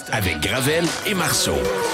avec Gravel et Marceau.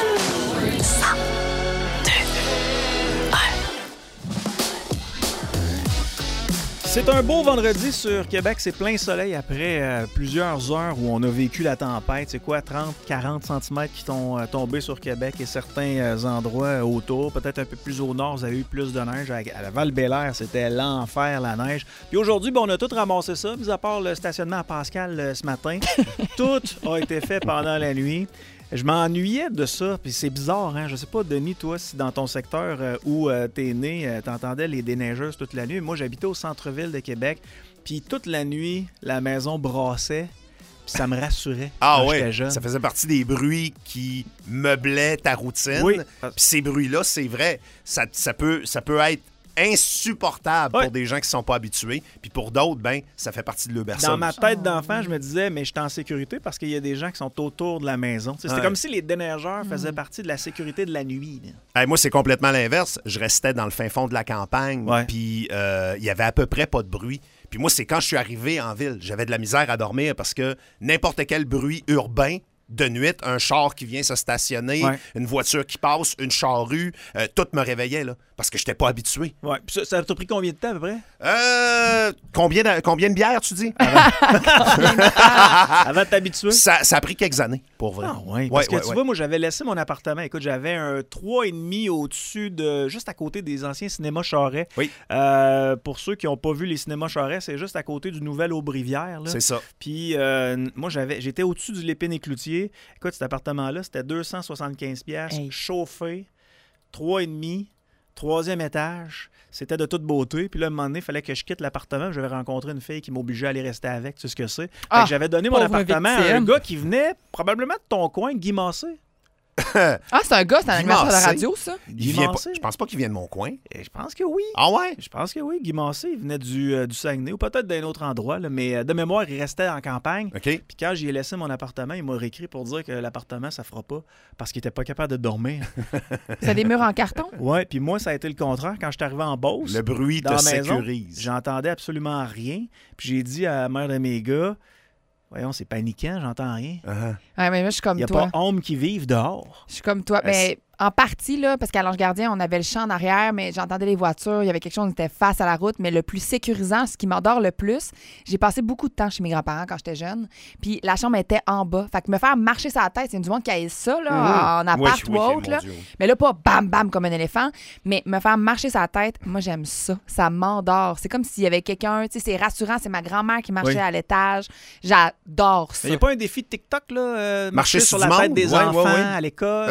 C'est un beau vendredi sur Québec. C'est plein soleil après plusieurs heures où on a vécu la tempête. C'est quoi, 30-40 cm qui sont tombés sur Québec et certains endroits autour. Peut-être un peu plus au nord, vous avez eu plus de neige. À la Val-Bélair, c'était l'enfer, la neige. Puis aujourd'hui, on a tout ramassé ça, mis à part le stationnement à Pascal ce matin. Tout a été fait pendant la nuit. Je m'ennuyais de ça, puis c'est bizarre, hein? Je sais pas, Denis, toi, si dans ton secteur où t'es né, t'entendais les déneigeuses toute la nuit. Moi, j'habitais au centre-ville de Québec, puis toute la nuit, la maison brassait, puis ça me rassurait quand j'étais jeune. Ça faisait partie des bruits qui meublaient ta routine. Oui. Puis ces bruits-là, c'est vrai, ça peut être insupportable pour des gens qui ne sont pas habitués. Puis pour d'autres, ça fait partie de leur berceau. Dans ma tête d'enfant, je me disais, mais je suis en sécurité parce qu'il y a des gens qui sont autour de la maison. C'était comme si les déneigeurs faisaient partie de la sécurité de la nuit. Moi, c'est complètement l'inverse. Je restais dans le fin fond de la campagne, puis il y avait à peu près pas de bruit. Puis moi, c'est quand je suis arrivé en ville, j'avais de la misère à dormir parce que n'importe quel bruit urbain de nuit, un char qui vient se stationner, une voiture qui passe, une charrue, tout me réveillait là, parce que je n'étais pas habitué. Ouais. Puis ça t'a pris combien de temps à peu près? Combien de bières, tu dis? Avant de t'habituer? Ça a pris quelques années, pour vrai. Ah oui, parce que tu vois, moi, j'avais laissé mon appartement. Écoute, j'avais un 3,5 au-dessus de... juste à côté des anciens cinémas Charest. Oui. Pour ceux qui n'ont pas vu les cinémas Charest, c'est juste à côté du Nouvel Aubrivière. Là. C'est ça. Puis moi, j'étais au-dessus du Lépine et Cloutier. Écoute, cet appartement-là, c'était 275 $, chauffé, 3,5, troisième étage. C'était de toute beauté. Puis là, à un moment donné, il fallait que je quitte l'appartement. J'avais rencontré une fille qui m'obligeait à aller rester avec. Tu sais ce que c'est? Fait que j'avais donné mon appartement à un gars qui venait probablement de ton coin, Guy Massé. C'est un gars, c'est un animateur de la radio, ça? Je pense pas qu'il vient de mon coin. Et je pense que oui. Ah ouais? Je pense que oui. Guy Massé, il venait du Saguenay ou peut-être d'un autre endroit, là, mais de mémoire, il restait en campagne. OK. Puis quand j'y ai laissé mon appartement, il m'a réécrit pour dire que l'appartement, ça fera pas parce qu'il était pas capable de dormir. C'est des murs en carton? Oui, puis moi, ça a été le contraire. Quand je suis arrivé en Beauce, le bruit dans te la maison, sécurise. j'entendais absolument rien. Puis j'ai dit à la mère de mes gars, voyons, c'est paniquant, j'entends rien. Ouais, mais moi, je suis comme toi. Il n'y a pas homme qui vive dehors. Je suis comme toi. Mais en partie, là, parce qu'à l'Ange Gardien, on avait le champ en arrière, mais j'entendais les voitures. Il y avait quelque chose, on était face à la route. Mais le plus sécurisant, ce qui m'endort le plus, j'ai passé beaucoup de temps chez mes grands-parents quand j'étais jeune. Puis la chambre était en bas. Fait que me faire marcher sur la tête, c'est du monde qui a ça, là, en appart ou autre. Là. Mais là, pas bam, bam comme un éléphant. Mais me faire marcher sur la tête, moi, j'aime ça. Ça m'endort. C'est comme s'il y avait quelqu'un, tu sais, c'est rassurant. C'est ma grand-mère qui marchait à l'étage. J'adore ça. Il n'y a pas un défi de TikTok, là? Marcher sur la tête des enfants à l'école.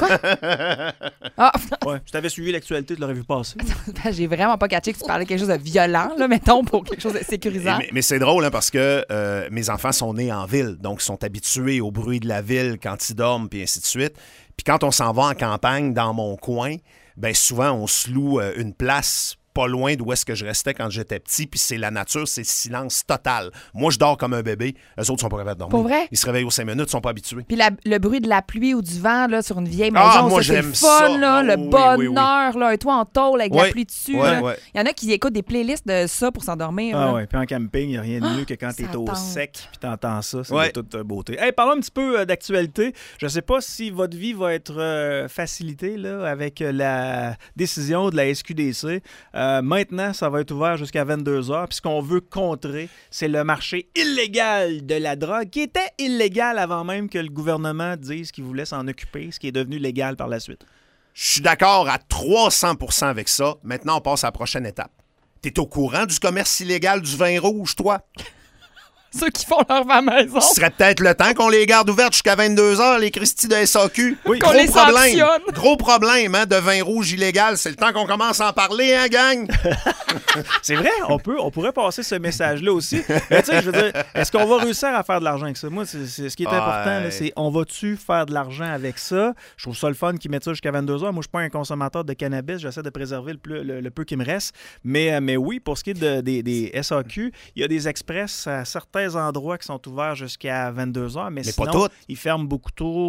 Si t'avais suivi l'actualité, tu l'aurais vu passer. J'ai vraiment pas catché que tu parlais de quelque chose de violent, là, mettons, pour quelque chose de sécurisant. Mais c'est drôle, hein, parce que mes enfants sont nés en ville, donc ils sont habitués au bruit de la ville quand ils dorment, puis ainsi de suite. Puis quand on s'en va en campagne, dans mon coin, souvent, on se loue une place pas loin d'où est-ce que je restais quand j'étais petit, puis c'est la nature, c'est le silence total. Moi, je dors comme un bébé. Eux autres sont pas capables de dormir. Pour vrai? Ils se réveillent aux 5 minutes, ils sont pas habitués. Puis le bruit de la pluie ou du vent là, sur une vieille maison, moi, c'est j'aime fun, ça. là, le bonheur, là, un toit en tôle avec de la pluie dessus. Il y en a qui écoutent des playlists de ça pour s'endormir. Puis en camping, il n'y a rien de mieux que quand tu es au sec puis tu entends ça. C'est de toute beauté. Hey, parlons un petit peu d'actualité. Je ne sais pas si votre vie va être facilitée là, avec la décision de la SQDC. Maintenant, ça va être ouvert jusqu'à 22h. Puis ce qu'on veut contrer, c'est le marché illégal de la drogue, qui était illégal avant même que le gouvernement dise qu'il voulait s'en occuper, ce qui est devenu légal par la suite. Je suis d'accord à 300% avec ça. Maintenant, on passe à la prochaine étape. T'es au courant du commerce illégal du vin rouge, toi? Ceux qui font leur vin à maison. Ce serait peut-être le temps qu'on les garde ouvertes jusqu'à 22h, les Christie de SAQ. Oui, qu'on les sanctionne. Gros problème de vin rouge illégal. C'est le temps qu'on commence à en parler, hein, gang? C'est vrai, on pourrait passer ce message-là aussi. Mais tu sais, je veux dire, est-ce qu'on va réussir à faire de l'argent avec ça? Moi, c'est ce qui est important, là, c'est on va-tu faire de l'argent avec ça? Je trouve ça le fun qu'ils mettent ça jusqu'à 22h. Moi, je suis pas un consommateur de cannabis. J'essaie de préserver le peu qui me reste. Mais oui, pour ce qui est des SAQ, il y a des express à certains certains endroits qui sont ouverts jusqu'à 22h, mais sinon, pas toutes. ils ferment beaucoup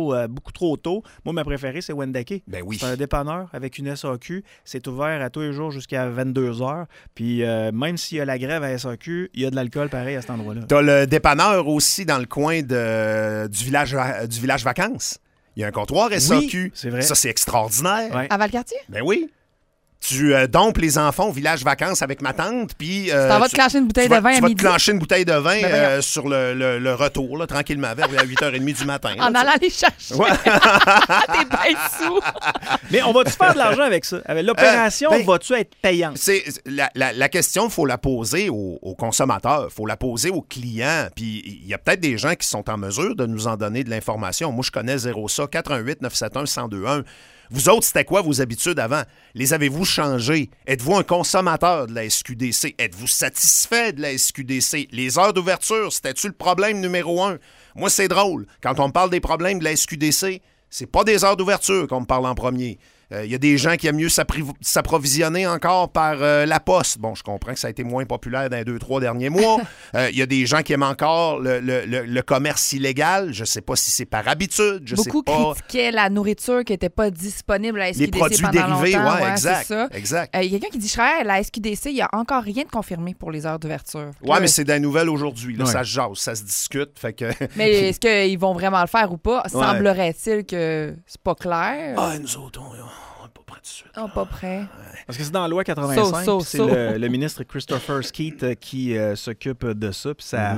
trop tôt. Moi, ma préférée, c'est Wendake. Ben oui. C'est un dépanneur avec une SAQ. C'est ouvert à tous les jours jusqu'à 22h. Puis même s'il y a la grève à SAQ, il y a de l'alcool pareil à cet endroit-là. T'as le dépanneur aussi dans le coin du village vacances. Il y a un comptoir SAQ. Oui, c'est vrai. Ça, c'est extraordinaire. Ouais. À Valcartier? Ben oui. Tu dompes les enfants au village vacances avec ma tante, puis... Tu vas te clencher une bouteille de vin à Tu vas midi. te clencher une bouteille de vin Ben sur le retour, là, tranquillement, vers 8h30 du matin. En là, allant les chercher. Ouais. T'es bien sous. Mais on va-tu faire de l'argent avec ça? Avec l'opération, va-tu être payante? La question, il faut la poser aux consommateurs, il faut la poser aux clients. Puis il y a peut-être des gens qui sont en mesure de nous en donner de l'information. Moi, je connais 0ça, 418-971-1021. Vous autres, c'était quoi vos habitudes avant? Les avez-vous changées? Êtes-vous un consommateur de la SQDC? Êtes-vous satisfait de la SQDC? Les heures d'ouverture, c'était-tu le problème numéro 1? Moi, c'est drôle. Quand on me parle des problèmes de la SQDC, c'est pas des heures d'ouverture qu'on me parle en premier. Il y a des gens qui aiment mieux s'approvisionner encore par la poste. Bon, je comprends que ça a été moins populaire dans les 2-3 derniers mois. Il y a des gens qui aiment encore le commerce illégal. Je ne sais pas si c'est par habitude. Beaucoup critiquaient la nourriture qui n'était pas disponible à la SQDC les produits pendant dérivés, longtemps. ouais, exact. C'est ça. Exact. Il y a quelqu'un qui dit, je travaille à la SQDC, il n'y a encore rien de confirmé pour les heures d'ouverture. Oui, mais c'est des nouvelles aujourd'hui. Là, ouais. Ça se jase, ça se discute. Fait que... Mais est-ce qu'ils vont vraiment le faire ou pas? Semblerait-il que c'est pas clair. Ah, nous autres, on n'est pas prêts tout de suite. Oh, pas prêt. Parce que c'est dans la loi 85, puis c'est le ministre Christopher Skeet qui s'occupe de ça. Puis ça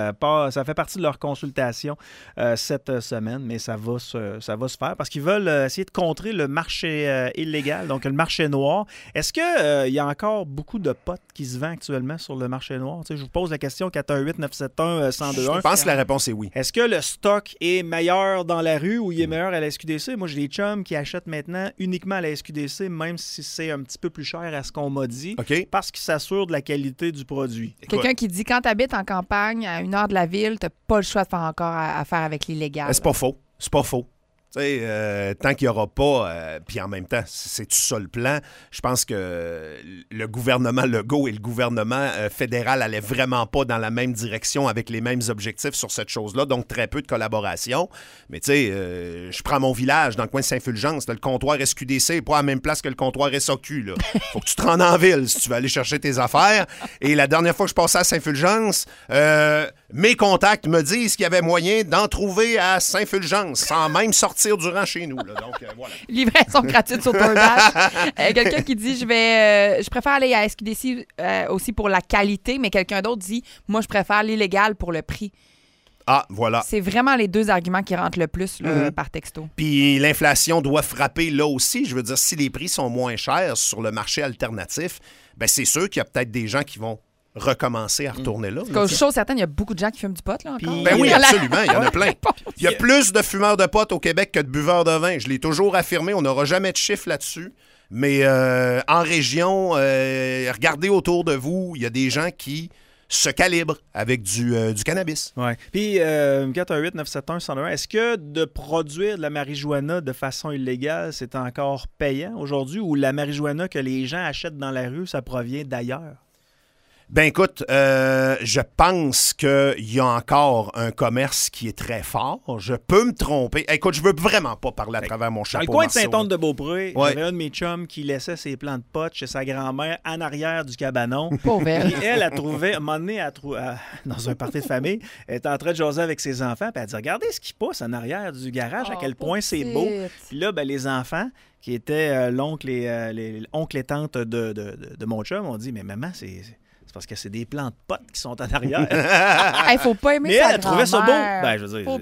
fait partie de leur consultation cette semaine, mais ça va se faire parce qu'ils veulent essayer de contrer le marché illégal, donc le marché noir. Est-ce qu'il y a encore beaucoup de potes qui se vendent actuellement sur le marché noir? Je vous pose la question 418-971-1021. Je pense que la réponse est oui. Est-ce que le stock est meilleur dans la rue ou il est meilleur à la SQDC? Moi, j'ai des chums qui achètent maintenant uniquement à la SQDC, même si c'est un petit peu plus cher à ce qu'on m'a dit, parce qu'ils s'assurent de la qualité du produit. Quelqu'un qui dit, quand tu habites en campagne, à 1 heure de la ville, tu n'as pas le choix de faire encore affaire avec l'illégal. C'est pas faux. C'est pas faux. Tant qu'il n'y aura pas, puis en même temps, c'est tout ça le plan, je pense que le gouvernement Legault et le gouvernement fédéral n'allaient vraiment pas dans la même direction avec les mêmes objectifs sur cette chose-là, donc très peu de collaboration. Mais tu sais, je prends mon village dans le coin de Saint-Fulgence, le comptoir SQDC n'est pas à la même place que le comptoir SAQ. Là. Faut que tu te rendes en ville si tu veux aller chercher tes affaires. Et la dernière fois que je passais à Saint-Fulgence, mes contacts me disent qu'il y avait moyen d'en trouver à Saint-Fulgence sans même sortir durant chez nous. Là. Donc, voilà. Livraison gratuite sur DoorDash. Quelqu'un qui dit, je préfère aller à SQDC aussi pour la qualité, mais quelqu'un d'autre dit, moi, je préfère l'illégal pour le prix. Ah, voilà. C'est vraiment les deux arguments qui rentrent le plus là, par texto. Puis l'inflation doit frapper là aussi. Je veux dire, si les prix sont moins chers sur le marché alternatif, ben c'est sûr qu'il y a peut-être des gens qui vont recommencer à retourner là. Parce que chose certaine, il y a beaucoup de gens qui fument du pot, là, encore. Ben oui, absolument, il y en a plein. Il y a plus de fumeurs de pot au Québec que de buveurs de vin. Je l'ai toujours affirmé, on n'aura jamais de chiffre là-dessus. Mais en région, regardez autour de vous, il y a des gens qui se calibrent avec du cannabis. Oui. Puis, 418-971-1021, est-ce que de produire de la marijuana de façon illégale, c'est encore payant aujourd'hui, ou la marijuana que les gens achètent dans la rue, ça provient d'ailleurs? Ben écoute, je pense qu'il y a encore un commerce qui est très fort. Je peux me tromper. Écoute, je veux vraiment pas parler à travers mon chapeau. Dans le coin de Marceau, Saint-Anne-de-Beaupré, j'avais un de mes chums qui laissait ses plants de potes chez sa grand-mère en arrière du cabanon. Pauvre elle. Puis elle a trouvé, à un moment donné, dans un party de famille, elle était en train de jaser avec ses enfants, puis elle a dit « Regardez ce qui pousse en arrière du garage, à quel point c'est beau. » Puis là, ben, les enfants, qui étaient l'oncle et oncles et tantes de mon chum, ont dit « Mais maman, c'est parce que c'est des plants de potes qui sont en arrière. » Il faut pas aimer mais ça. Elle a trouvé ça beau. Ben, je veux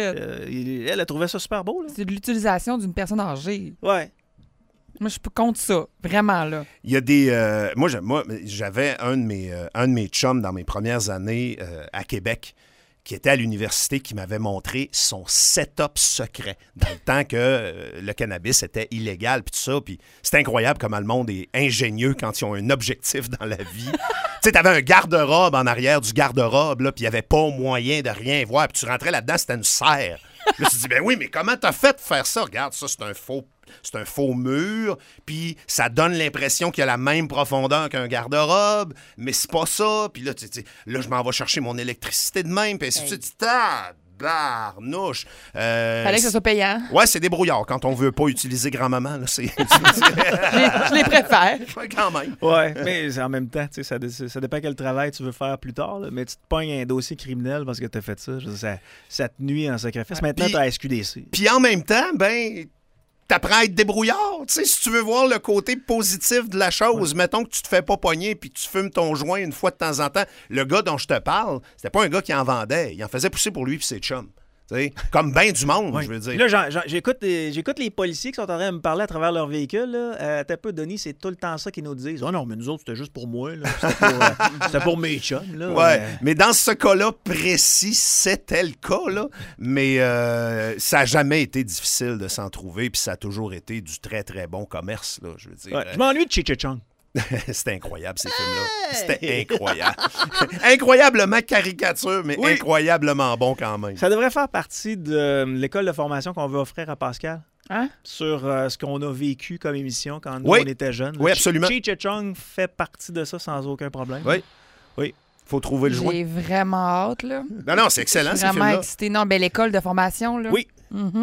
dire, elle a trouvé ça super beau. Là. C'est de l'utilisation d'une personne âgée. Ouais. Moi, je suis contre ça. Vraiment, là. Il y a des... moi, j'avais un de mes chums dans mes premières années à Québec qui était à l'université, qui m'avait montré son setup secret dans le temps que le cannabis était illégal, puis tout ça. Puis c'est incroyable comment le monde est ingénieux quand ils ont un objectif dans la vie. Tu sais, t'avais un garde-robe en arrière du garde-robe, là, puis il n'y avait pas moyen de rien voir. Puis tu rentrais là-dedans, c'était une serre. Là, tu te dis, ben oui, mais comment t'as fait de faire ça? Regarde, ça, c'est un faux mur, puis ça donne l'impression qu'il y a la même profondeur qu'un garde-robe, mais c'est pas ça. Puis là, là, je m'en vais chercher mon électricité de même, puis ainsi de suite. Barnouche. Fallait que ça soit payant. Ouais, c'est débrouillard. Quand on veut pas utiliser grand-maman, là, c'est... Je les préfère. Ouais, quand même. Ouais, mais en même temps, ça dépend quel travail tu veux faire plus tard. Là, mais tu te pognes un dossier criminel parce que tu as fait ça. Je veux dire, ça te nuit en sacrifice. Maintenant, tu as SQDC. Puis en même temps, t'apprends à être débrouillard. Si tu veux voir le côté positif de la chose, mettons que tu te fais pas pogner puis tu fumes ton joint une fois de temps en temps. Le gars dont je te parle, c'était pas un gars qui en vendait. Il en faisait pousser pour lui puis ses chums. Comme bien du monde, je veux dire. Là, j'écoute les policiers qui sont en train de me parler à travers leur véhicule. T'as peu, Denis, c'est tout le temps ça qu'ils nous disent. Oh non, mais nous autres, c'était juste pour moi. C'était pour mes chums. Là, ouais, mais dans ce cas-là précis, c'était le cas. Là. Mais ça n'a jamais été difficile de s'en trouver, puis ça a toujours été du très, très bon commerce. Là, je veux dire. Je m'ennuie de Cheech-Chong. C'était incroyable, ces films-là. C'était incroyable. Incroyablement caricature, mais incroyablement bon quand même. Ça devrait faire partie de l'école de formation qu'on veut offrir à Pascal. Hein? Sur ce qu'on a vécu comme émission quand nous, on était jeunes. Oui, absolument. Cheech-Chong fait partie de ça sans aucun problème. Oui. Faut trouver le joint. J'ai vraiment hâte, là. Non, c'est excellent, ces films-là. Vraiment excité. Non, l'école de formation, là. Oui.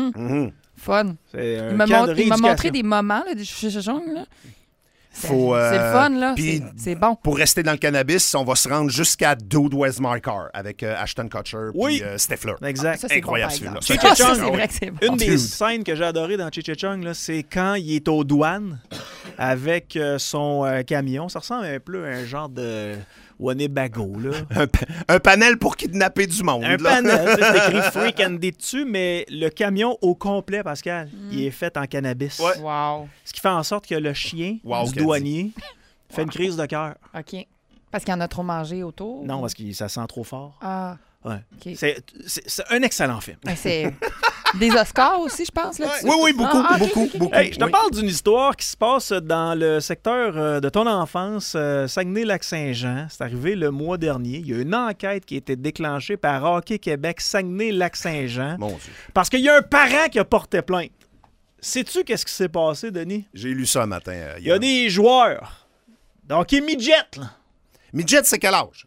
Fun. Il m'a montré des moments, là, de Cheech-Chong, là. C'est le fun, là. C'est bon. Pour rester dans le cannabis, on va se rendre jusqu'à Dude Where's My Car avec Ashton Kutcher et Stifler. Exact. Ça, c'est incroyable, bon, celui-là. Ça, c'est vrai que c'est bon. Une des scènes que j'ai adorées dans Cheech-Chong, là, c'est quand il est aux douanes avec son camion. Ça ressemble un peu à un genre de Winnebago, là. Un panel pour kidnapper du monde. Un panel, c'est écrit Freak and D dessus, mais le camion au complet, Pascal, il est fait en cannabis. Ouais. Wow. Ce qui fait en sorte que le chien du douanier fait une crise de cœur. OK. Parce qu'il en a trop mangé autour? Non, parce que ça sent trop fort. Ah. Ouais. Okay. C'est un excellent film. C'est des Oscars aussi, je pense. Là, oui, beaucoup. Hey, je te parle d'une histoire qui se passe dans le secteur de ton enfance, Saguenay-Lac-Saint-Jean. C'est arrivé le mois dernier. Il y a une enquête qui a été déclenchée par Hockey Québec Saguenay-Lac-Saint-Jean. Mon Dieu. Parce qu'il y a un parent qui a porté plainte. Sais-tu qu'est-ce qui s'est passé, Denis? J'ai lu ça un matin. Il y a des joueurs de hockey midget. Midget, c'est quel âge?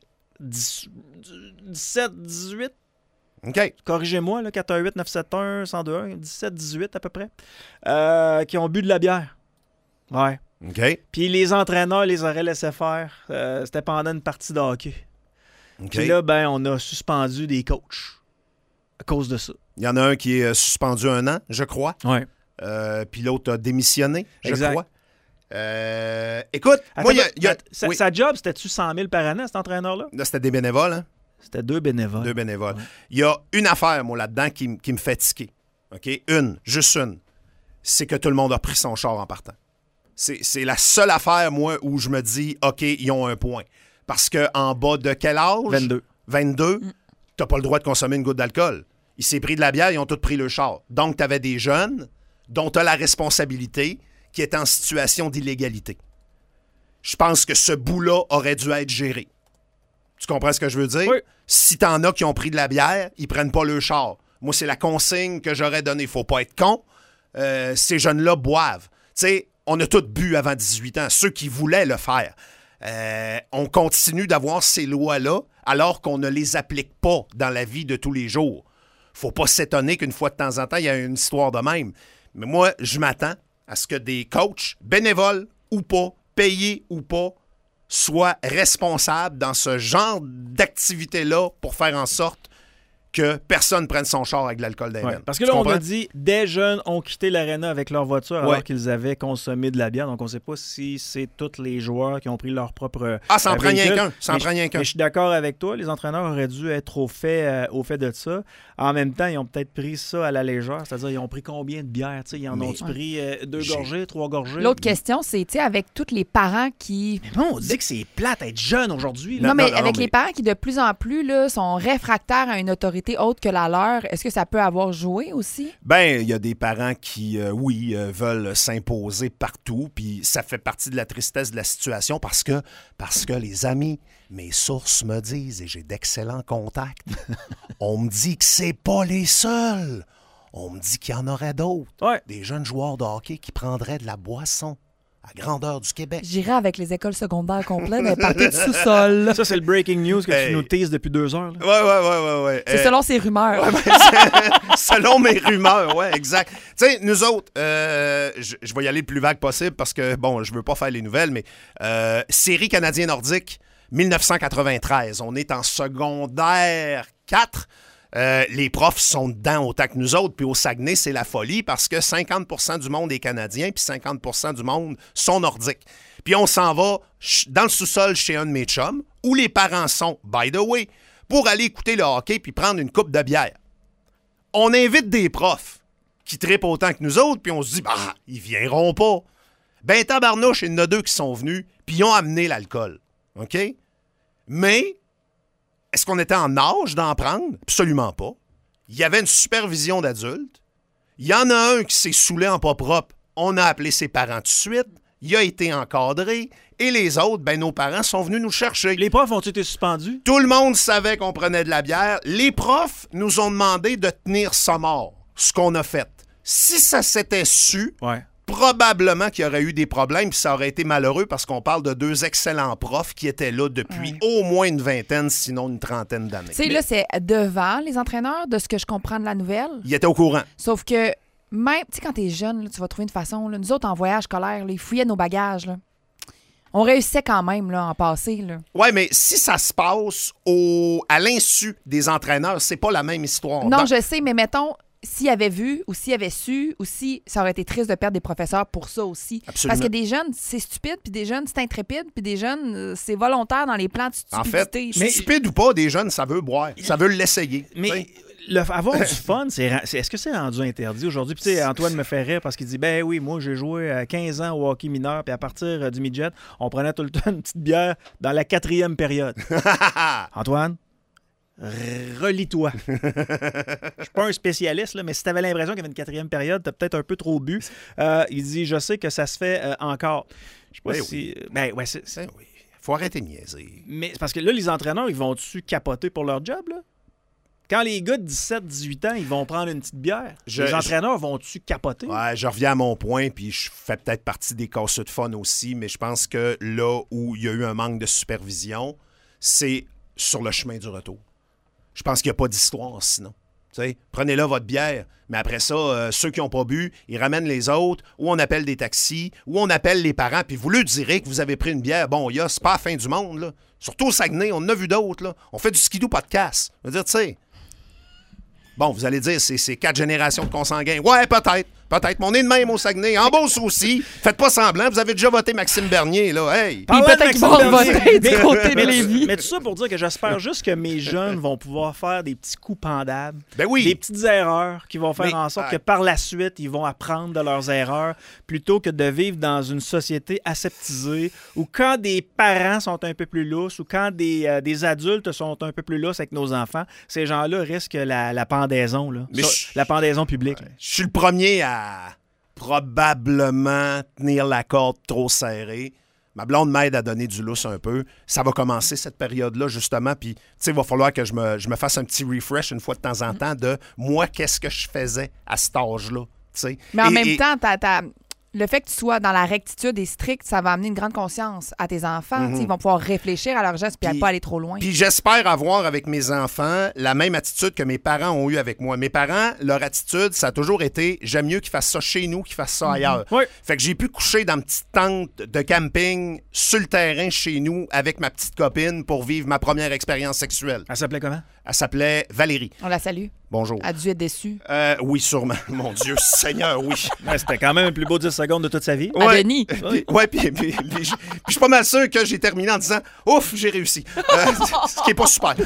17, 18. OK. Corrigez-moi, là, 418-971-1021, 17-18 à peu près, qui ont bu de la bière. Ouais. OK. Puis les entraîneurs les auraient laissé faire. C'était pendant une partie de hockey. OK. Puis là, on a suspendu des coachs à cause de ça. Il y en a un qui est suspendu 1 an, je crois. Ouais. Puis l'autre a démissionné, je crois. Écoute, moi, sa job, c'était-tu 100 000 par année, cet entraîneur-là? Là, c'était des bénévoles, hein? C'était 2 bénévoles. 2 bénévoles. Ouais. Il y a une affaire, moi, là-dedans, qui me fait tiquer. OK? Juste une. C'est que tout le monde a pris son char en partant. C'est la seule affaire, moi, où je me dis, OK, ils ont un point. Parce qu'en bas de quel âge? 22. 22, t'as pas le droit de consommer une goutte d'alcool. Il s'est pris de la bière, ils ont tous pris le char. Donc, t'avais des jeunes dont t'as la responsabilité qui est en situation d'illégalité. Je pense que ce bout-là aurait dû être géré. Tu comprends ce que je veux dire? Oui. Si t'en as qui ont pris de la bière, ils prennent pas le char. Moi, c'est la consigne que j'aurais donnée. Faut pas être con. Ces jeunes-là boivent. Tu sais, on a tous bu avant 18 ans, ceux qui voulaient le faire. On continue d'avoir ces lois-là alors qu'on ne les applique pas dans la vie de tous les jours. Faut pas s'étonner qu'une fois de temps en temps, il y a une histoire de même. Mais moi, je m'attends à ce que des coachs, bénévoles ou pas, payés ou pas, soient responsables dans ce genre d'activité-là pour faire en sorte que personne prenne son char avec de l'alcool dans les veines. Parce que là, on a dit, des jeunes ont quitté l'aréna avec leur voiture alors qu'ils avaient consommé de la bière. Donc, on ne sait pas si c'est tous les joueurs qui ont pris leur propre ça en prend rien qu'un. Mais je suis d'accord avec toi. Les entraîneurs auraient dû être au fait de ça. En même temps, ils ont peut-être pris ça à la légère. C'est-à-dire, ils ont pris combien de bières? Ils en ont pris 2 gorgées, 3 gorgées? L'autre question, c'est, avec tous les parents qui... Mais bon, on dit que c'est plate être jeune aujourd'hui. Non, mais les parents qui, de plus en plus, là, sont réfractaires à une autorité autre que la leur, est-ce que ça peut avoir joué aussi? Ben, il y a des parents qui, veulent s'imposer partout, puis ça fait partie de la tristesse de la situation parce que les amis, mes sources me disent, et j'ai d'excellents contacts, on me dit que c'est pas les seuls. On me dit qu'il y en aurait d'autres. Ouais. Des jeunes joueurs de hockey qui prendraient de la boisson à grandeur du Québec. J'irai avec les écoles secondaires complètes, mais partir du sous-sol. Ça, c'est le breaking news que tu nous teases depuis 2 heures. Là. Ouais. C'est selon ses rumeurs. Selon mes rumeurs, ouais, exact. Tu sais, nous autres, je vais y aller le plus vague possible parce que, bon, je veux pas faire les nouvelles, mais série canadien-nordique, 1993. On est en secondaire 4. Les profs sont dedans autant que nous autres. Puis au Saguenay, c'est la folie parce que 50% du monde est canadien puis 50% du monde sont nordiques. Puis on s'en va dans le sous-sol chez un de mes chums où les parents sont, by the way, pour aller écouter le hockey puis prendre une coupe de bière. On invite des profs qui trippent autant que nous autres puis on se dit, ils viendront pas. Ben tabarnouche, il y en a 2 qui sont venus puis ils ont amené l'alcool. OK? Mais... est-ce qu'on était en âge d'en prendre? Absolument pas. Il y avait une supervision d'adultes. Il y en a un qui s'est saoulé en pas propre. On a appelé ses parents tout de suite. Il a été encadré. Et les autres, nos parents sont venus nous chercher. Les profs ont-ils été suspendus? Tout le monde savait qu'on prenait de la bière. Les profs nous ont demandé de tenir ça mort, ce qu'on a fait. Si ça s'était su... ouais. Probablement qu'il y aurait eu des problèmes, puis ça aurait été malheureux parce qu'on parle de 2 excellents profs qui étaient là depuis au moins une vingtaine, sinon une trentaine d'années. Tu sais, là, c'est devant les entraîneurs, de ce que je comprends de la nouvelle. Ils étaient au courant. Sauf que, même, tu sais, quand t'es jeune, là, tu vas trouver une façon. Là, nous autres, en voyage scolaire, là, ils fouillaient nos bagages. Là. On réussissait quand même là, en passé. Là. Oui, mais si ça se passe à l'insu des entraîneurs, c'est pas la même histoire. Non, je sais, mais mettons... s'il avait vu ou s'il avait su ou si ça aurait été triste de perdre des professeurs pour ça aussi. Absolument. Parce que des jeunes, c'est stupide, puis des jeunes, c'est intrépide, puis des jeunes, c'est volontaire dans les plans de stupidité. En fait, stupide ou pas, des jeunes, ça veut boire. Ça veut l'essayer. Mais avoir du fun, est-ce que c'est rendu interdit aujourd'hui? Puis, tu sais, Antoine me fait rire parce qu'il dit, ben oui, moi, j'ai joué à 15 ans au hockey mineur, puis à partir du midget, on prenait tout le temps une petite bière dans la 4e période. Antoine? Relis-toi. Je suis pas un spécialiste, là, mais si tu avais l'impression qu'il y avait une 4e période, tu as peut-être un peu trop bu. Il dit, je sais que ça se fait encore. Je sais pas si... Oui. Ben, ouais, c'est... Oui. Faut arrêter de niaiser. Mais c'est parce que là, les entraîneurs, ils vont-tu capoter pour leur job, là? Quand les gars de 17-18 ans, ils vont prendre une petite bière, les entraîneurs vont-tu capoter? Ouais, je reviens à mon point, puis je fais peut-être partie des casseux de fun aussi, mais je pense que là où il y a eu un manque de supervision, c'est sur le chemin du retour. Je pense qu'il n'y a pas d'histoire sinon. T'sais, prenez-là votre bière, mais après ça, ceux qui n'ont pas bu, ils ramènent les autres, ou on appelle des taxis, ou on appelle les parents, puis vous leur direz que vous avez pris une bière. Bon, c'est pas la fin du monde, là. Surtout au Saguenay, on en a vu d'autres, là. On fait du skidoo podcast. Je veux dire, tu sais... Bon, vous allez dire, c'est 4 générations de consanguins. Ouais, peut-être, mais on est de même au Saguenay. En Beauce aussi. Faites pas semblant, vous avez déjà voté Maxime Bernier, là. Hey! Puis peut-être qu'ils vont voter du côté de Lévis. Mais tout ça pour dire que j'espère juste que mes jeunes vont pouvoir faire des petits coups pendables. Ben oui. Des petites erreurs qui vont faire en sorte que par la suite, ils vont apprendre de leurs erreurs plutôt que de vivre dans une société aseptisée où quand des parents sont un peu plus lousses ou quand des adultes sont un peu plus lousses avec nos enfants, ces gens-là risquent la pendaison, là. La pendaison publique. Ouais. Je suis le premier à probablement tenir la corde trop serrée. Ma blonde m'aide à donner du lousse un peu. Ça va commencer cette période-là, justement. Puis, tu sais, il va falloir que je me fasse un petit refresh une fois de temps en temps de moi, qu'est-ce que je faisais à cet âge-là. T'sais. Mais en même temps, le fait que tu sois dans la rectitude et strict, ça va amener une grande conscience à tes enfants. Ils vont pouvoir réfléchir à leurs gestes et pas aller trop loin. Puis j'espère avoir avec mes enfants la même attitude que mes parents ont eu avec moi. Mes parents, leur attitude, ça a toujours été « j'aime mieux qu'ils fassent ça chez nous qu'ils fassent ça ailleurs ». Oui. Fait que j'ai pu coucher dans une petite tente de camping sur le terrain chez nous avec ma petite copine pour vivre ma première expérience sexuelle. Elle s'appelait comment? Elle s'appelait Valérie. On la salue. Bonjour. Elle a dû être déçue. Oui, sûrement. Mon Dieu, Seigneur, oui. Ouais, c'était quand même le plus beau 10 secondes de toute sa vie. À Denis. Puis je suis pas mal sûr que j'ai terminé en disant « Ouf, j'ai réussi ». Ce qui est pas super.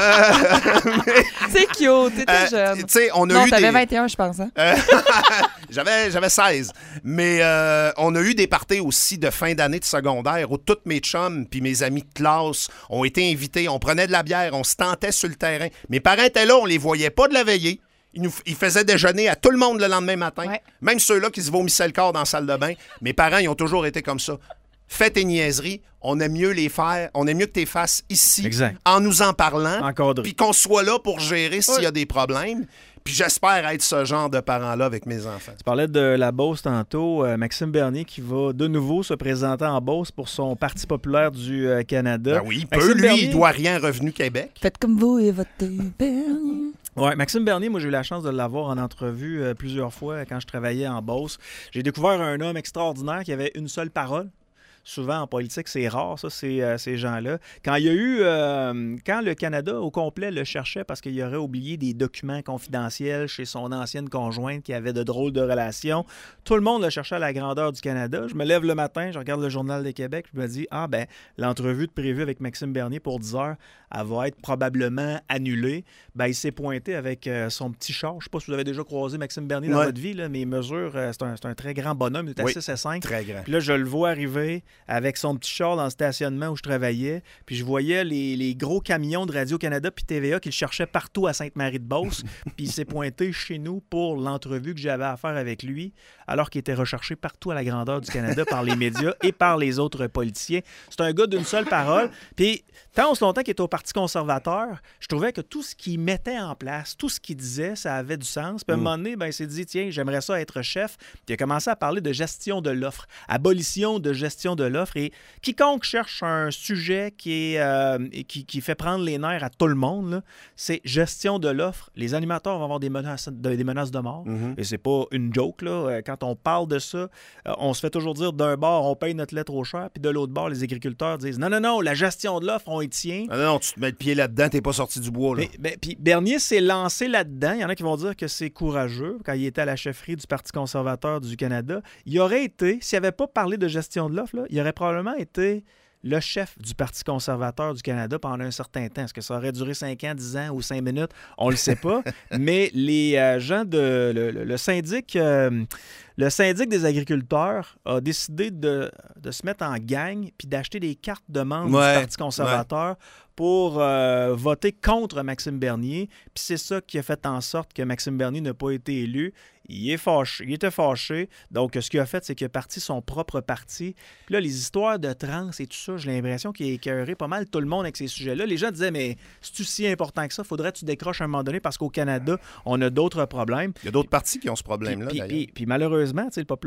C'est cute, t'étais jeune. Tu sais, on a non, eu t'avais 21, je pense. Hein? J'avais 16. Mais on a eu des parties aussi de fin d'année de secondaire où toutes mes chums puis mes amis de classe ont été invités. On prenait de la bière, on se tentait sur le terrain. Mes parents étaient là, on les voyait pas de la veillée. Ils faisaient déjeuner à tout le monde le lendemain matin. Ouais. Même ceux-là qui se vomissaient le corps dans la salle de bain. Mes parents, ils ont toujours été comme ça. Fais tes niaiseries, on aime mieux les faire. On aime mieux que tu les fasses ici, exact. en nous en parlant. Encadré. Puis qu'on soit là pour gérer s'il y a des problèmes. Puis j'espère être ce genre de parent-là avec mes enfants. Tu parlais de la Beauce tantôt. Maxime Bernier qui va de nouveau se présenter en Beauce pour son Parti populaire du Canada. Ben oui, Maxime Bernier, il doit rien à Revenu Québec. Faites comme vous et votez Bernier. Oui, Maxime Bernier, moi j'ai eu la chance de l'avoir en entrevue plusieurs fois quand je travaillais en Beauce. J'ai découvert un homme extraordinaire qui avait une seule parole. Souvent, en politique, c'est rare, ça, ces gens-là. Quand il y a eu... quand le Canada, au complet, le cherchait parce qu'il aurait oublié des documents confidentiels chez son ancienne conjointe qui avait de drôles de relations, tout le monde le cherchait à la grandeur du Canada. Je me lève le matin, je regarde le Journal de Québec, je me dis, l'entrevue prévue avec Maxime Bernier pour 10 heures, elle va être probablement annulée. Il s'est pointé avec son petit char. Je ne sais pas si vous avez déjà croisé Maxime Bernier dans votre vie, là, mais il mesure, c'est un très grand bonhomme, il est à 6'5". Très grand. Puis là, je le vois arriver avec son petit char dans le stationnement où je travaillais. Puis je voyais les gros camions de Radio-Canada puis TVA qui le cherchaient partout à Sainte-Marie-de-Beauce. Puis il s'est pointé chez nous pour l'entrevue que j'avais à faire avec lui, alors qu'il était recherché partout à la grandeur du Canada par les médias et par les autres politiciens. C'est un gars d'une seule parole. Puis tant aussi longtemps qu'il était au Parti conservateur, je trouvais que tout ce qu'il mettait en place, tout ce qu'il disait, ça avait du sens. Puis à un moment donné, il s'est dit, tiens, j'aimerais ça être chef. Puis il a commencé à parler de gestion de l'offre, abolition de gestion de l'offre. Et quiconque cherche un sujet qui fait prendre les nerfs à tout le monde, là, c'est gestion de l'offre. Les animateurs vont avoir des menaces de mort. Et c'est pas une joke, là. Quand on parle de ça, on se fait toujours dire d'un bord, on paye notre lait trop cher, puis de l'autre bord, les agriculteurs disent non, la gestion de l'offre, on y tient. Non, tu te mets le pied là-dedans, t'es pas sorti du bois. Là. Puis Bernier s'est lancé là-dedans. Il y en a qui vont dire que c'est courageux quand il était à la chefferie du Parti conservateur du Canada. Il aurait été, s'il n'avait pas parlé de gestion de l'offre, là, il aurait probablement été le chef du Parti conservateur du Canada pendant un certain temps. Est-ce que ça aurait duré 5 ans, 10 ans ou 5 minutes? On ne le sait pas. Mais les gens de... Le syndic des agriculteurs a décidé de se mettre en gang puis d'acheter des cartes de membres du Parti conservateur pour voter contre Maxime Bernier. Puis c'est ça qui a fait en sorte que Maxime Bernier n'a pas été élu. Il était fâché. Donc, ce qu'il a fait, c'est qu'il a parti son propre parti. Puis là, les histoires de trans et tout ça, j'ai l'impression qu'il a écœuré pas mal tout le monde avec ces sujets-là. Les gens disaient, mais c'est-tu si important que ça? Faudrait que tu décroches à un moment donné parce qu'au Canada, on a d'autres problèmes. Il y a d'autres partis qui ont ce problème-là, d'ailleurs. Puis malheureusement,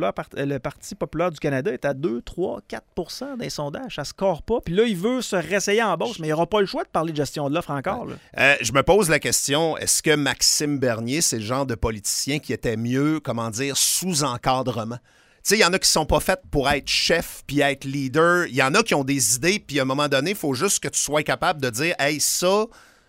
le Parti populaire du Canada est à 2, 3, 4 % des sondages. Ça ne score pas. Puis là, il veut se réessayer en Beauce, mais il n'aura pas le choix de parler de gestion de l'offre encore. Là. Je me pose la question, est-ce que Maxime Bernier, c'est le genre de politicien qui était mieux, sous encadrement? Tu sais, il y en a qui sont pas faits pour être chef puis être leader. Il y en a qui ont des idées, puis à un moment donné, il faut juste que tu sois capable de dire « Hey, ça,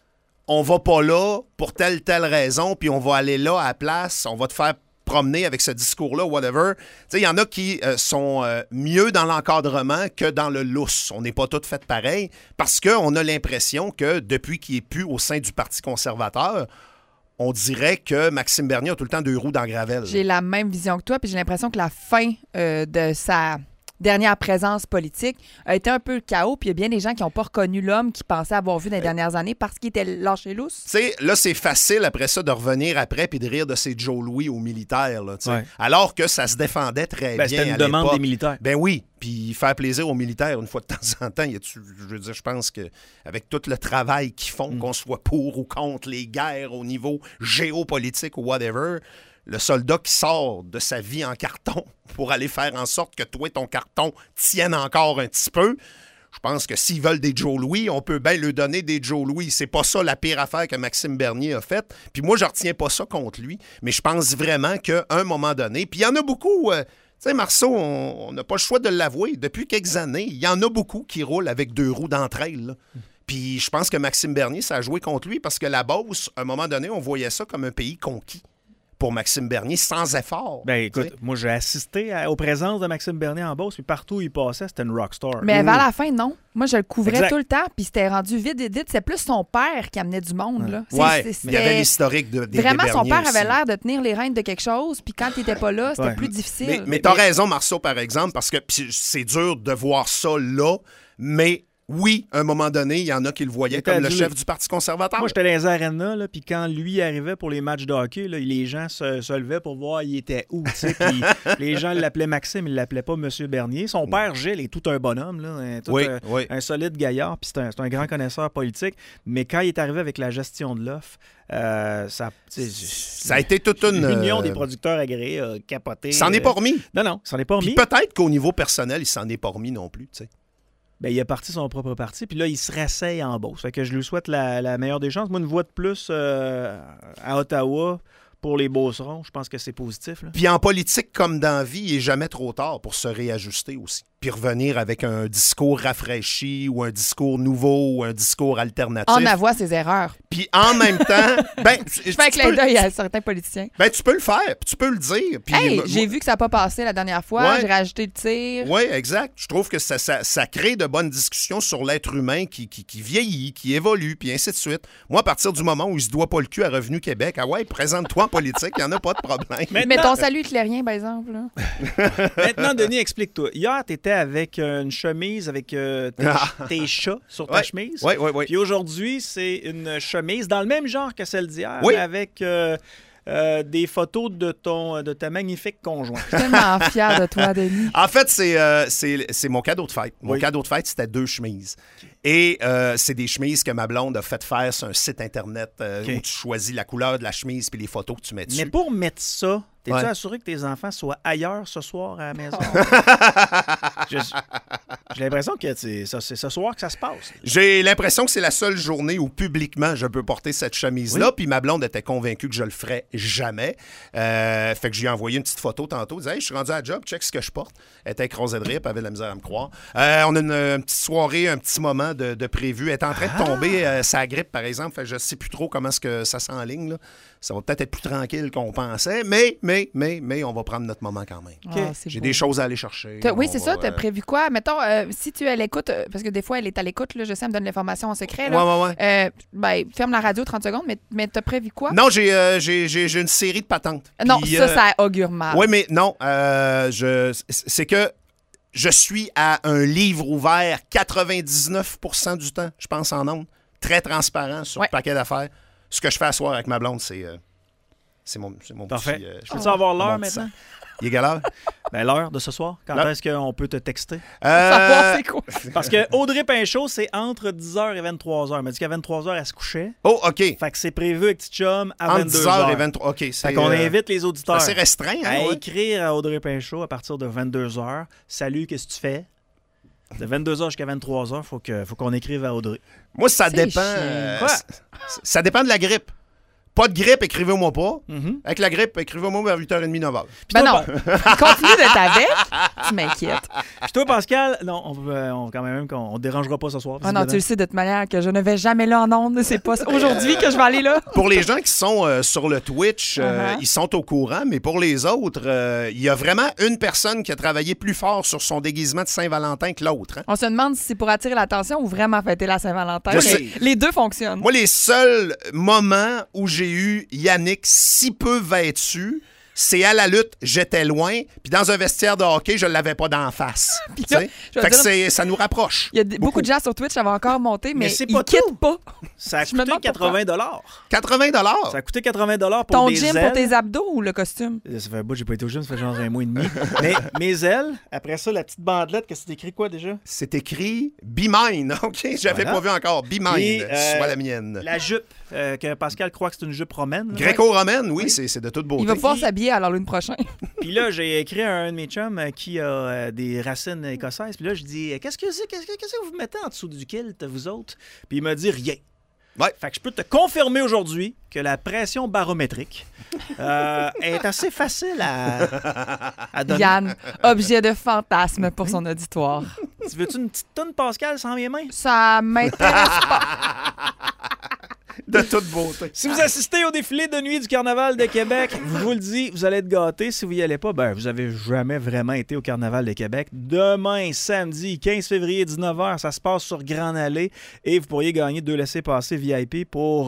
on va pas là pour telle raison, puis on va aller là à la place, on va te faire promener avec ce discours-là, whatever. » Tu sais, il y en a qui sont mieux dans l'encadrement que dans le lousse. On n'est pas tous faits pareil parce qu'on a l'impression que depuis qu'il n'est plus au sein du Parti conservateur, on dirait que Maxime Bernier a tout le temps 2 roues dans la gravelle. J'ai la même vision que toi, puis j'ai l'impression que la fin de sa dernière présence politique a été un peu le chaos, puis il y a bien des gens qui n'ont pas reconnu l'homme qu'ils pensaient avoir vu dans les dernières années parce qu'il était lâché lousse. Tu sais, là, c'est facile après ça de revenir après puis de rire de ces Joe Louis aux militaires, là, alors que ça se défendait très bien c'était une demande des militaires. Ben oui, puis faire plaisir aux militaires une fois de temps en temps, je veux dire, je pense qu'avec tout le travail qu'ils font, qu'on soit pour ou contre les guerres au niveau géopolitique ou whatever, le soldat qui sort de sa vie en carton pour aller faire en sorte que toi, ton carton tienne encore un petit peu, je pense que s'ils veulent des Joe Louis, on peut bien leur donner des Joe Louis. C'est pas ça la pire affaire que Maxime Bernier a faite. Puis moi, je retiens pas ça contre lui, mais je pense vraiment qu'à un moment donné, puis il y en a beaucoup... tu sais, Marceau, on n'a pas le choix de l'avouer. Depuis quelques années, il y en a beaucoup qui roulent avec 2 roues d'entre elles, là. Puis je pense que Maxime Bernier, ça a joué contre lui parce que la Beauce, à un moment donné, on voyait ça comme un pays conquis pour Maxime Bernier, sans effort. Ben écoute, moi j'ai assisté aux présences de Maxime Bernier en Beauce, puis partout où il passait, c'était une rockstar. Mais vers la fin, non. Moi, je le couvrais tout le temps, puis c'était rendu vide. C'est plus son père qui amenait du monde. Là. Mais il y avait l'historique des vraiment, son père aussi. avait l'air de tenir les rênes de quelque chose, puis quand il n'était pas là, c'était plus difficile. Mais t'as raison, Marceau, par exemple, parce que c'est dur de voir ça là, mais Oui, à un moment donné, il y en a qui le voyaient comme le chef du Parti conservateur. Moi, j'étais dans les arénas, puis quand lui arrivait pour les matchs de hockey, là, les gens se levaient pour voir il était où. Puis les gens l'appelaient Maxime, ils ne l'appelaient pas M. Bernier. Son père, Gilles, est tout un bonhomme, là, un solide gaillard, puis c'est un grand connaisseur politique. Mais quand il est arrivé avec la gestion de l'offre, ça a été toute une... L'Union des producteurs agréés a capoté. Il s'en est pas remis. Non, il s'en est pas remis. Puis peut-être qu'au niveau personnel, il s'en est pas remis non plus, tu sais. Ben, il a parti son propre parti, puis là, il se réessaye en Beauce. Fait que je lui souhaite la meilleure des chances. Moi, une voix de plus à Ottawa pour les Beaucerons, je pense que c'est positif. Là. Puis en politique, comme dans la vie, il n'est jamais trop tard pour se réajuster aussi. Puis revenir avec un discours rafraîchi ou un discours nouveau ou un discours alternatif. On avoue ses erreurs. Puis en même temps... je fais un clin d'œil à certains politiciens. Ben, tu peux le faire, puis tu peux le dire. Puis, j'ai vu que ça n'a pas passé la dernière fois, j'ai rajouté le tir. Oui, exact. Je trouve que ça crée de bonnes discussions sur l'être humain qui vieillit, qui évolue, puis ainsi de suite. Moi, à partir du moment où il se doit pas le cul à Revenu Québec, présente-toi en politique, il n'y en a pas de problème. Mais ton salut hitlérien, par exemple. Là. Maintenant, Denis, explique-toi. Hier, tu étais avec une chemise avec tes chats sur ta chemise. Oui. Puis aujourd'hui, c'est une chemise dans le même genre que celle d'hier, mais avec des photos de ta magnifique conjointe. Je suis tellement fière de toi, Denis. En fait, c'est mon cadeau de fête. Mon cadeau de fête, c'était 2 chemises. Et c'est des chemises que ma blonde a fait faire sur un site Internet où tu choisis la couleur de la chemise puis les photos que tu mets dessus. Mais pour mettre ça, t'es-tu assuré que tes enfants soient ailleurs ce soir à la maison? J'ai l'impression que c'est ce soir que ça se passe. J'ai l'impression que c'est la seule journée où publiquement je peux porter cette chemise-là. Puis ma blonde était convaincue que je le ferais jamais. Fait que je lui ai envoyé une petite photo tantôt. Elle disait, hey, je suis rendu à la job, check ce que je porte. Elle était écrasée de rire, puis elle avait de la misère à me croire. On a une petite soirée, un petit moment de prévu. Elle est en train de tomber sa grippe, par exemple. Fait que je sais plus trop comment est-ce que ça s'enligne, là. Ça va peut-être être plus tranquille qu'on pensait, mais on va prendre notre moment quand même. Okay. J'ai des choses à aller chercher. Oui, c'est ça. Tu as prévu quoi? Mettons, si tu es à l'écoute, parce que des fois, elle est à l'écoute, là, je sais, elle me donne l'information en secret. Là. Ouais. Ferme la radio 30 secondes, mais tu as prévu quoi? Non, j'ai une série de patentes. Non, puis, ça augure mal. Oui, mais non. C'est que je suis à un livre ouvert 99% du temps, je pense, en ondes. Très transparent sur le paquet d'affaires. Ce que je fais à soir avec ma blonde, c'est mon Parfait. petit... Je peux savoir l'heure maintenant? Il est quelle heure? Ben, l'heure de ce soir. Quand est-ce qu'on peut te texter? Savoir c'est quoi? Parce que Audrey Pinchot, c'est entre 10h et 23h. Elle m'a dit qu'à 23h, elle se couchait. Oh, OK. Fait que c'est prévu avec Petit Chum à 22h. Entre 10h et 23h. OK. Fait qu'on invite les auditeurs c'est restreint, à écrire à Audrey Pinchot à partir de 22h. Salut, qu'est-ce que tu fais? De 22h jusqu'à 23h, faut qu'on écrive à Audrey. Moi, ça dépend. Ça dépend de la grippe. Pas de grippe, écrivez-moi pas. Avec la grippe, écrivez-moi vers 8h30, 9h. Ben non, continue d'être avec. Tu m'inquiètes. Puis toi, Pascal, non, on dérangera pas ce soir. Ah non, tu le sais de toute manière que je ne vais jamais là en ondes. C'est pas aujourd'hui que je vais aller là. Pour les gens qui sont sur le Twitch, ils sont au courant, mais pour les autres, il y a vraiment une personne qui a travaillé plus fort sur son déguisement de Saint-Valentin que l'autre. Hein? On se demande si c'est pour attirer l'attention ou vraiment fêter la Saint-Valentin. Les deux fonctionnent. Moi, les seuls moments où j'ai eu Yannick si peu vêtu, c'est à la lutte, j'étais loin, puis dans un vestiaire de hockey, je l'avais pas d'en face. Fait que ça nous rapproche. Il y a beaucoup de gens sur Twitch, ça va encore monter, mais c'est ils quittent pas. Ça a coûté 80 $. 80 $? Ça a coûté 80 $ pour ton des gym ailes. pour tes abdos ou le costume? Ça fait un bout, j'ai pas été au gym, ça fait genre un mois et demi. Mais mes ailes, après ça, la petite bandelette, que c'est écrit quoi déjà? C'est écrit Be Mine. OK, j'avais pas vu encore. Be Mine, soit la mienne. La jupe, que Pascal croit que c'est une jupe romaine. Gréco-romaine, oui. C'est de toute beauté. Il va pouvoir s'habiller à l'Halloween prochain. Puis là, j'ai écrit à un de mes chums qui a des racines écossaises. Puis là, je dis, qu'est-ce que vous mettez en dessous du kilt, vous autres? Puis il m'a dit rien. Ouais. Fait que je peux te confirmer aujourd'hui que la pression barométrique est assez facile à donner. Yann, objet de fantasme pour son auditoire. Tu veux-tu une petite toune, Pascal, sans mes mains? Ça m'intéresse pas. De toute beauté. Si vous assistez au défilé de nuit du Carnaval de Québec, je vous le dis, vous allez être gâtés. Si vous y allez pas, vous avez jamais vraiment été au Carnaval de Québec. Demain, samedi, 15 février, 19h, ça se passe sur Grande Allée et vous pourriez gagner 2 laissez-passer VIP pour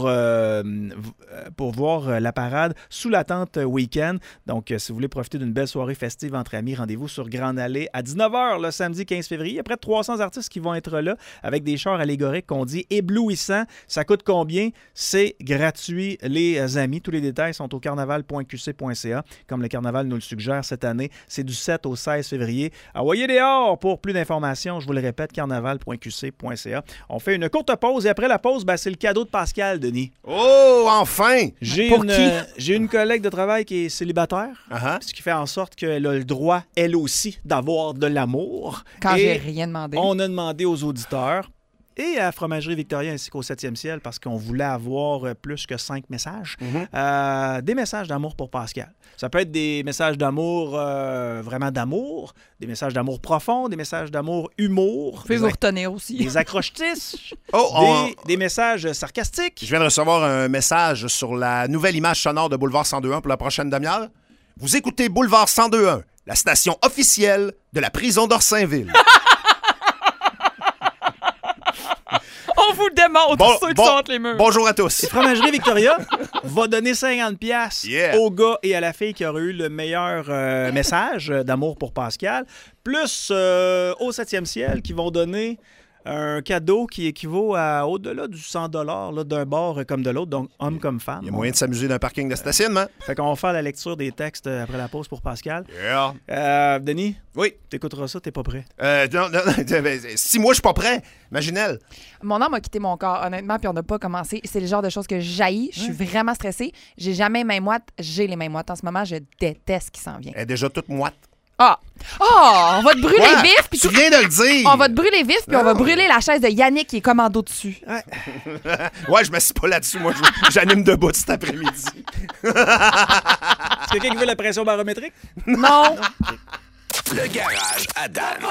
voir la parade sous la tente week-end. Donc, si vous voulez profiter d'une belle soirée festive entre amis, rendez-vous sur Grande Allée à 19h le samedi 15 février. Il y a près de 300 artistes qui vont être là avec des chars allégoriques qu'on dit éblouissants. Ça coûte combien? C'est gratuit, les amis. Tous les détails sont au carnaval.qc.ca, comme le carnaval nous le suggère cette année. C'est du 7 au 16 février. Envoyez dehors pour plus d'informations. Je vous le répète, carnaval.qc.ca. On fait une courte pause et après la pause, c'est le cadeau de Pascal, Denis. Oh, enfin! J'ai une collègue de travail qui est célibataire, ce qui fait en sorte qu'elle a le droit, elle aussi, d'avoir de l'amour. Quand j'ai rien demandé. On a demandé aux auditeurs et à Fromagerie Victoria ainsi qu'au 7e ciel, parce qu'on voulait avoir plus que 5 messages, des messages d'amour pour Pascal. Ça peut être des messages d'amour, vraiment d'amour, des messages d'amour profond, des messages d'amour humour. Vous pouvez vous retenir aussi. Des accrochetisses, des messages sarcastiques. Je viens de recevoir un message sur la nouvelle image sonore de Boulevard 102.1 pour la prochaine demi-heure. Vous écoutez Boulevard 102.1, la station officielle de la prison d'Orsainville. On vous démontre ceux qui sont entre les murs. Bonjour à tous. Fromagerie Victoria va donner 50$ au gars et à la fille qui aura eu le meilleur message d'amour pour Pascal, plus au 7e ciel qui vont donner un cadeau qui équivaut à au-delà du 100$ là, d'un bord comme de l'autre, donc homme comme femme. Il y a moyen de s'amuser d'un parking de stationnement. Fait qu'on va faire la lecture des textes après la pause pour Pascal. Denis? Oui. T'écouteras ça, t'es pas prêt? Non, si moi je suis pas prêt, imaginez-le. Mon âme a quitté mon corps, honnêtement, puis on n'a pas commencé. C'est le genre de choses que j'haïs. Je suis vraiment stressée. J'ai jamais les mains moites. J'ai les mains moites. En ce moment, je déteste ce qui s'en vient. Elle est déjà toute moite. On va te brûler vif. Tu viens de le dire. On va te brûler vif, puis on va brûler la chaise de Yannick qui est commando dessus. Ouais, je me suis pas là-dessus. Moi, j'anime debout cet après-midi. Est-ce quelqu'un qui veut la pression barométrique? Non. Le garage à Dan.